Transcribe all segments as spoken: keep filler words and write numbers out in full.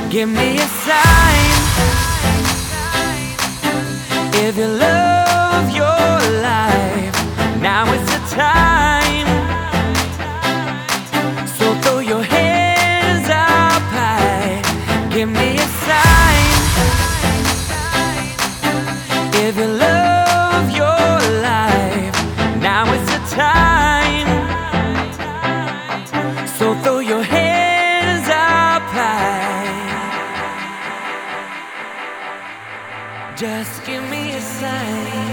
Give me a sign if you love your life. Now is the time. So throw your hands up high. Give me a sign if you love your life. Now is the time. So throw your hands up high. Just give me a sign.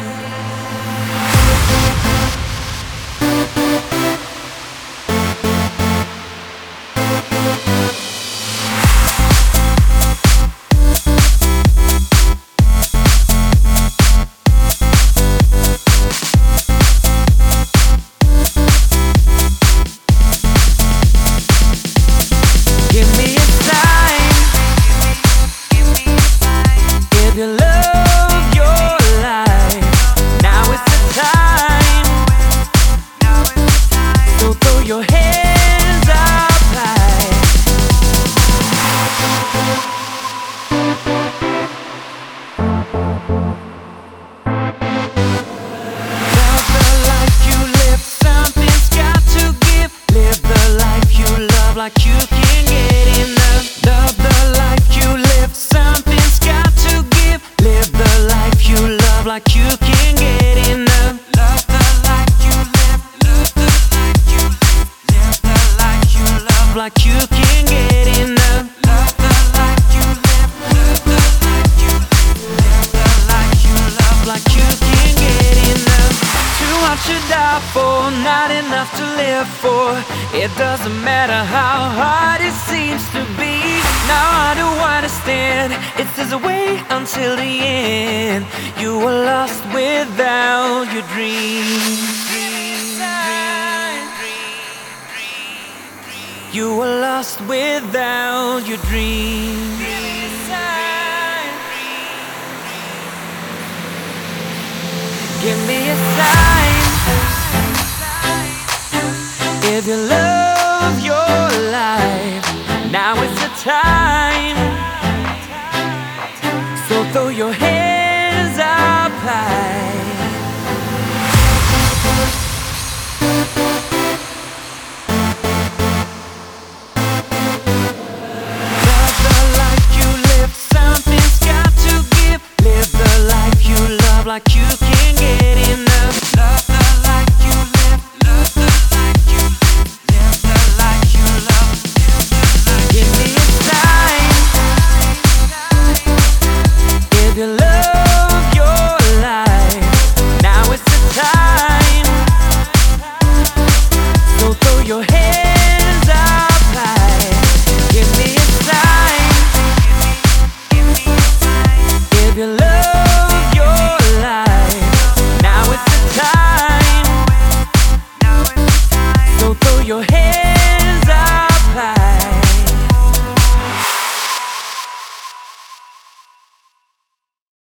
Give me a sign if you love your life. Now is the time. So throw your hands up high. Love the life you live. Something's got to give. Live the life you love like you can get enough. Love the life you live. Something's got to give. Live the life you love like you can get enough. Love the life you live. Love the life you live. Live the life you love like you can get enough. Love the life you live. Love the life you live. Live the life you love like you can get enough. Too much to die for, not enough to live for. It doesn't matter how hard it seems to be. Now I do understand. It says wait until the end. You were lost without your dream. You were lost without your dream. Give me a sign if you love your life. Now is the time. So throw your hands